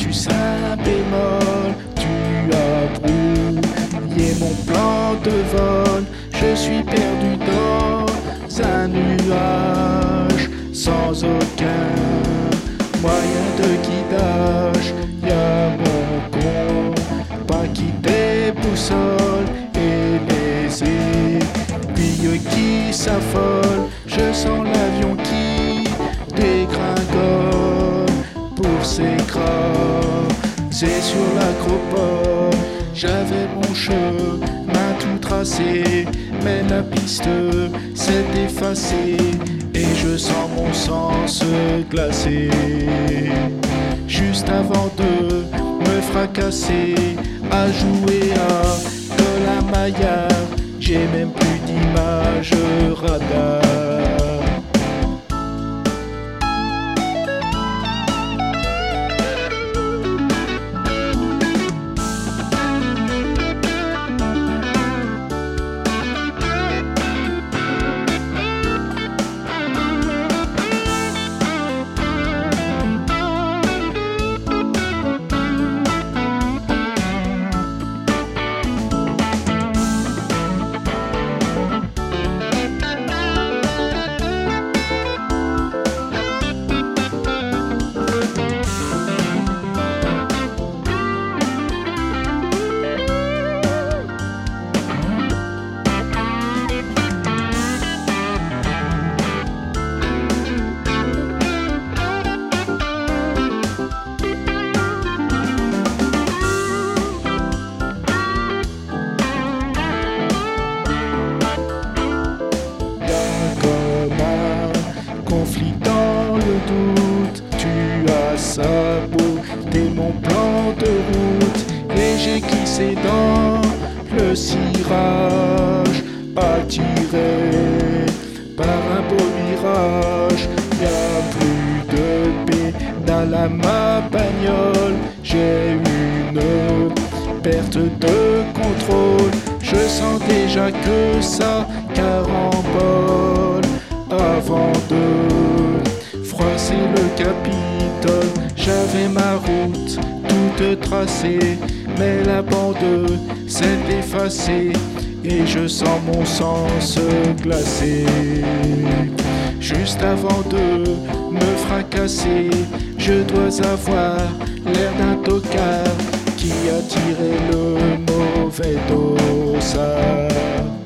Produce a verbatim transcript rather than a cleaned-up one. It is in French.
juste un bémol. Tu as brouillé mon plan de vol. Je suis perdu dans un nuage sans aucun moyen de guidage. Y'a mon compas qui déboussole et les aiguilles qui s'affolent. Je sens l'avion qui dégringole pour s'écraser sur l'acropole. J'avais mon chemin tout tracé, mais la piste s'est effacée et je sens mon sang se glacer. Juste avant de me fracasser à jouer à de la Maya, j'ai même plus d'image radar. Conflit dans le doute, tu as saboté mon plan de route et j'ai glissé dans le cirage, attiré par un beau mirage. Y'a plus de pédale à ma bagnole, j'ai une perte de contrôle. Je sens déjà que ça carambole. Avant de froisser le Capitole, j'avais ma route toute tracée, mais la bande s'est effacée et je sens mon sang se glacer. Juste avant de me fracasser, je dois avoir l'air d'un tocard qui a tiré le mauvais dossard.